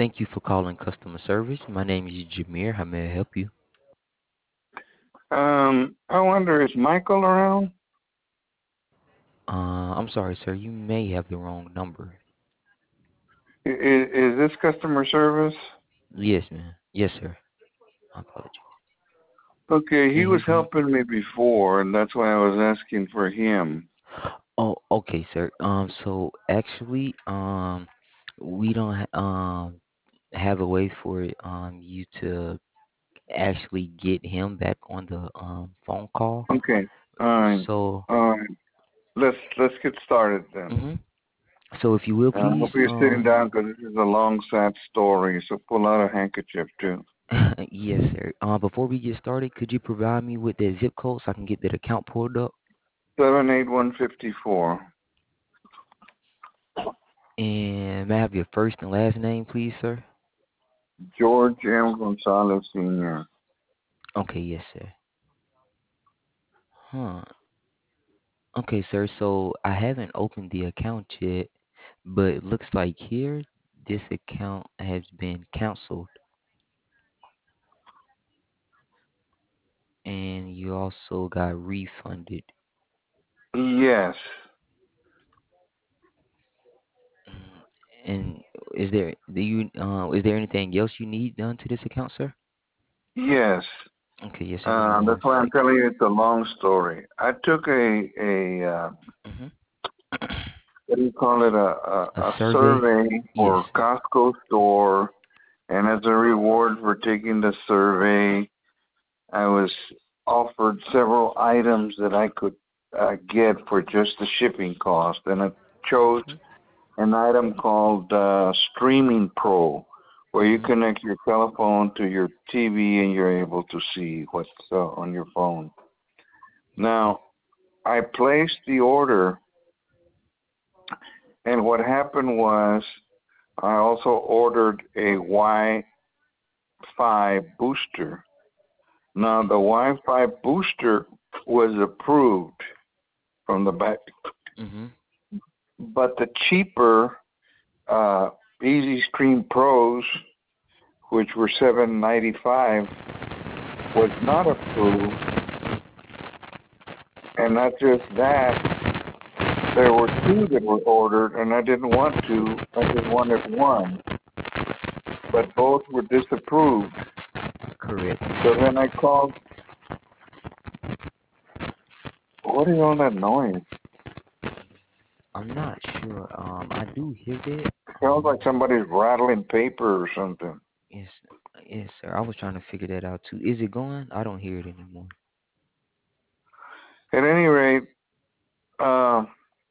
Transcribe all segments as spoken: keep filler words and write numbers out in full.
Thank you for calling customer service. My name is Jameer. How may I help you? Um, I wonder, is Michael around? Uh, I'm sorry, sir. You may have the wrong number. Is, is this customer service? Yes, man. Yes, sir. My apologies. Okay, Can he I was help you? helping me before, and that's why I was asking for him. Oh, okay, sir. Um, so actually, um, we don't ha- um have a way for um you to actually get him back on the um phone call. Okay, all right, So, all right. Let's let's get started then. hmm so if you will, And I hope please, you're sitting um, down because this is a long, sad story. So pull out a handkerchief too. yes, sir. Uh, before we get started, could you provide me with that zip code so I can get that account pulled up? Seven eight one fifty four. And may I have your first and last name, please, sir? George M. Gonzalez Senior. Okay, yes, sir. Huh. Okay, sir. So I haven't opened the account yet, but it looks like here this account has been canceled, and you also got refunded. Yes, Mm, And is there do you uh is there anything else you need done to this account, sir? yes. Okay, yes, sir. Give me Uh, one that's why I'm second. telling you it's a long story. I took a a uh, Mm-hmm. what do you call it, a, a, A a survey? survey for Yes, sir. Costco store. And as a reward for taking the survey, I was offered several items that I could uh, get for just the shipping cost. And I chose Mm-hmm. an item called uh, Streaming Pro, where you Mm-hmm. connect your telephone to your T V and you're able to see what's uh, on your phone. Now, I placed the order, and what happened was I also ordered a Wi Fi booster. Now, the Wi Fi booster was approved from the back, Mm-hmm. but the cheaper uh, Easy Stream Pros, which were seven ninety five, was not approved. And not just that, there were two that were ordered, and I didn't want two. I just wanted one, but both were disapproved. Correct. So then I called. What is all that noise? I'm not sure. Um, I do hear that. Sounds Um, like somebody's rattling paper or something. yes, yes, sir. I was trying to figure that out too. Is it going? I don't hear it anymore. At any rate, uh,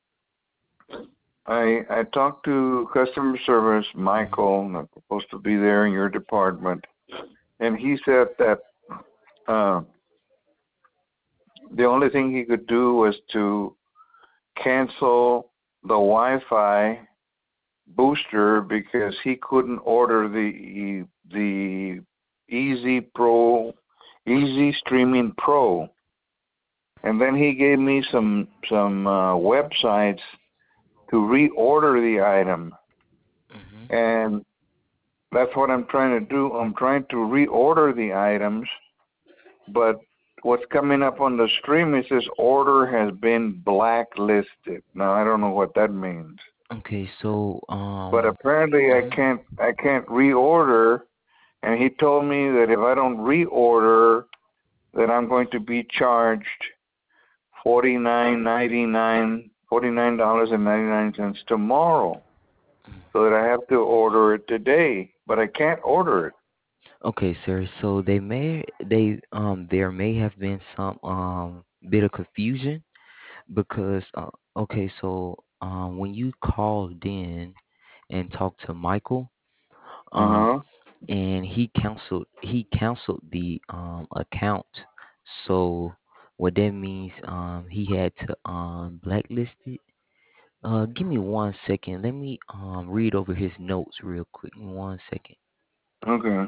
I I talked to customer service, Mm-hmm. Michael, that's supposed to be there in your department, and he said that uh, the only thing he could do was to cancel the Wi-Fi booster because he couldn't order the the Easy Pro, Easy Streaming Pro, and then he gave me some some uh, websites to reorder the item, Mm-hmm. and that's what I'm trying to do. I'm trying to reorder the items, but what's coming up on the stream is this order has been blacklisted. Now I don't know what that means, Okay, so but um, apparently I mhm. can't I can't reorder. And he told me that if I don't reorder, that I'm going to be charged forty nine ninety nine forty nine dollars and ninety nine cents tomorrow, so that I have to order it today. But I can't order it. Okay, sir. So they may they um there may have been some um bit of confusion because uh, okay, so um when you called in and talked to Michael, Uh um huh. and he canceled he canceled the um account. So what that means, um he had to um blacklist it. Uh give me one second. Let me um read over his notes real quick. One second. Okay.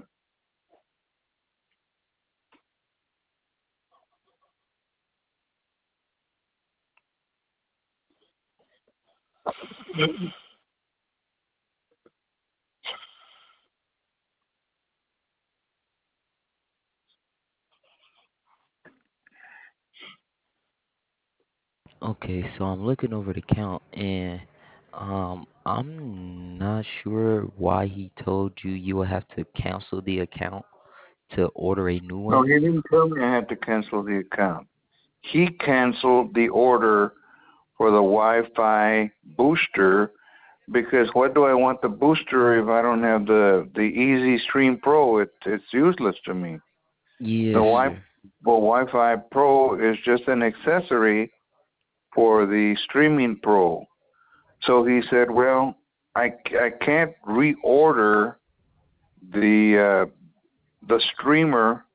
Okay, so I'm looking over the count and um I'm not sure why he told you you will have to cancel the account to order a new No, one. he didn't tell me I had to cancel the account. He canceled the order for the Wi-Fi booster because what do I want the booster if I don't have the the Easy Stream Pro? It it's useless to me. The Yes, Wi sir. well, Wi-Fi Pro is just an accessory for the Streaming Pro. So he said, "Well, I, I can't reorder the uh, the streamer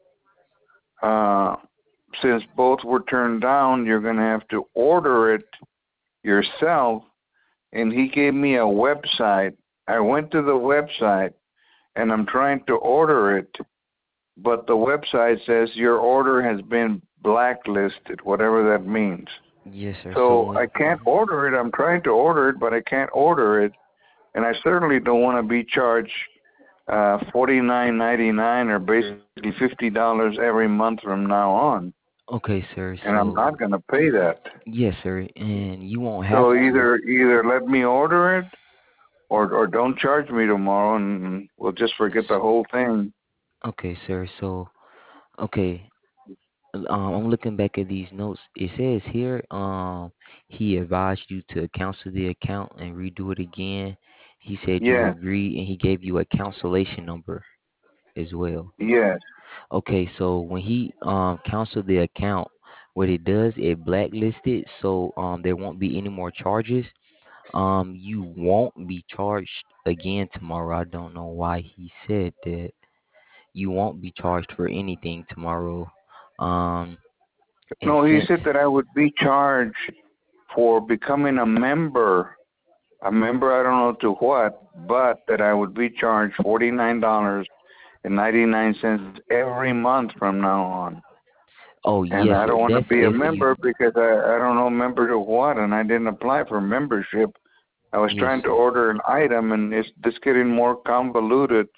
uh, since both were turned down. You're going to have to order it yourself." And he gave me a website. I went to the website and I'm trying to order it, but the website says your order has been blacklisted, whatever that means. Yes, sir. So So I when can't mhm. order it. I'm trying to order it, but I can't order it, and I certainly don't want to be charged uh, forty nine ninety nine or basically fifty dollars every month from now on, Okay, sir. and I'm So not going to pay that. yes, sir. And you won't have So to. either either let me order it or or don't charge me tomorrow, and we'll just forget the s- whole thing. Okay, sir. So okay, um, I'm looking back at these notes. It says here, um, he advised you to cancel the account and redo it again. He said you Yes, agreed, and he gave you a cancellation number as well. yes. Okay, so when he um canceled the account, what it does, it blacklisted, so um there won't be any more charges. Um, you won't be charged again tomorrow. I don't know why he said that. You won't be charged for anything tomorrow. Um, and No, he said since that I would be charged for becoming a member. A member, I don't know to what, but that I would be charged forty nine dollars and ninety nine cents every month from now on. oh And yes, I sir, don't want to that's be a if you member because I, I don't know member to what, and I didn't apply for membership. I was yes, trying to sir. order an item, and it's just getting more convoluted,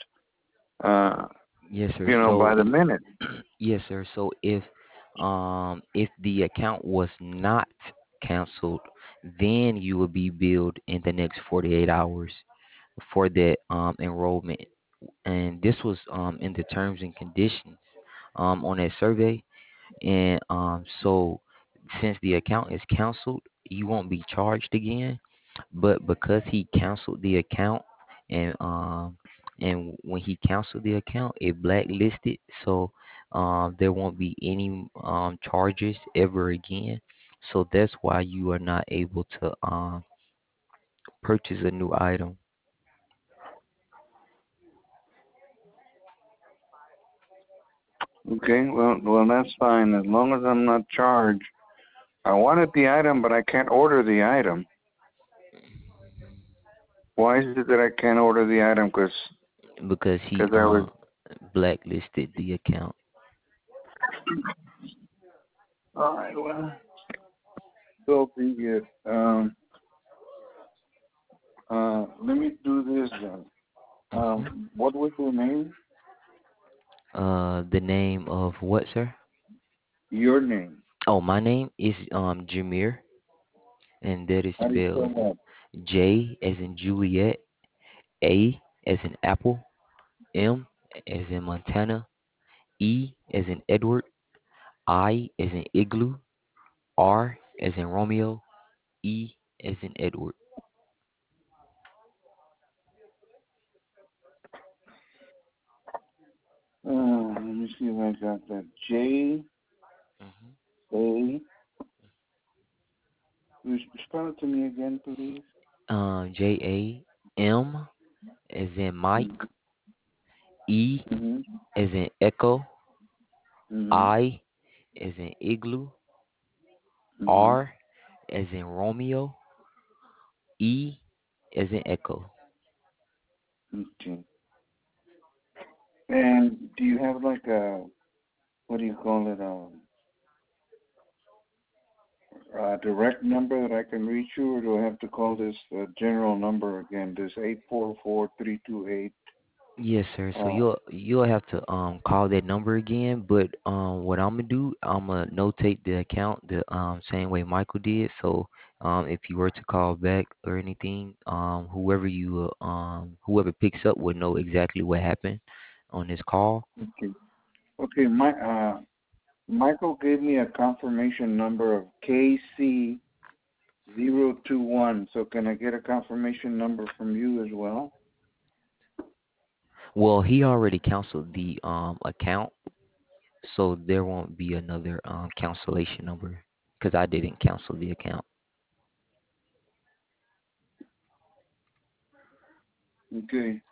uh, Yes, sir. you know, by So the minute. yes, sir. So if um if the account was not canceled, then you will be billed in the next forty-eight hours for that um enrollment. And this was um in the terms and conditions um on that survey. And um so since the account is canceled, you won't be charged again. But because he canceled the account and um and when he canceled the account, it blacklisted, so um there won't be any um charges ever again. So that's why you are not able to um purchase a new item. Okay, well, well, that's fine as long as I'm not charged. I wanted the item, but I can't order the item. Why is it that I can't order the item? Because Because cause he I was um blacklisted the account. all right. Well, so be it. Um, uh, let me do this then. hmm Um, what was your name? Uh, the name of what, sir? Your name. Oh, my name is um Jameer, and that is How do you spell spelled that? J as in Juliet, A as in Apple, M as in Montana, E as in Edward, I as in Igloo, R as in Romeo, E as in Edward. Uh, let me see if I got that. J hmm A. Spell it to me again, please. Um, J A M as in Mike, E Mhm. as in Echo, Mhm. I as in Igloo, Mhm. R as in Romeo, E as in Echo. Okay. And do you have like a what do you call it? Um, a direct number that I can reach you, or do I have to call this uh, general number again? This eight four four three two eight. Yes, sir. So Uh, you'll you'll have to um call that number again. But um what I'm gonna do, I'm gonna notate the account the um same way Michael did. So um if you were to call back or anything, um whoever you uh, um whoever picks up would know exactly what happened on this call. okay. Okay. My uh, Michael gave me a confirmation number of K C zero two one. So can I get a confirmation number from you as well? Well, he already canceled the um account, so there won't be another um cancellation number because I didn't cancel the account. Okay.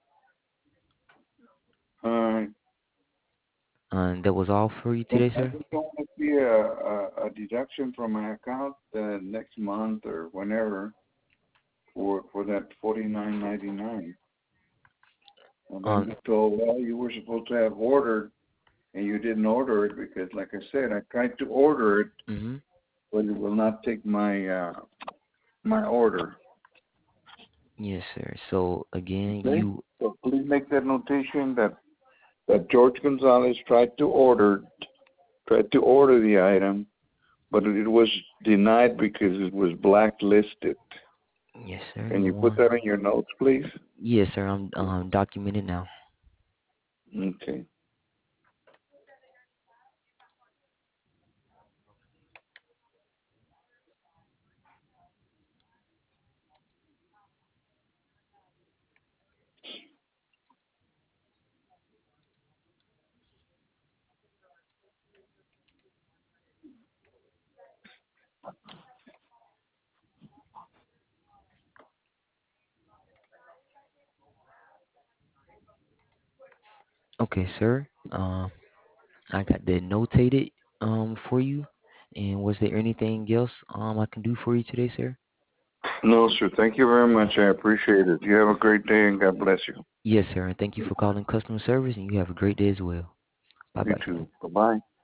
Uh, And that was all for you I today, sir. just want to see a, a, a deduction from my account uh, next month or whenever for for that forty nine ninety nine. And I'm Um. just told, well, you were supposed to have ordered and you didn't order it because, like I said, I tried to order it, Mhm. but it will not take my uh, my order. Yes, sir. So again, Okay. you So please make that notation that that George Gonzalez tried to order tried to order the item, but it was denied because it was blacklisted. yes, sir. Can Give me you put one. that in your notes, please? Yes, sir. I'm um documented now. Okay. Okay, sir. Um, I got that notated um for you. And was there anything else um I can do for you today, sir? No, sir. Thank you very much. I appreciate it. You have a great day and God bless you. Yes, sir. And thank you for calling customer service, and you have a great day as well. Bye You bye. too. Bye bye.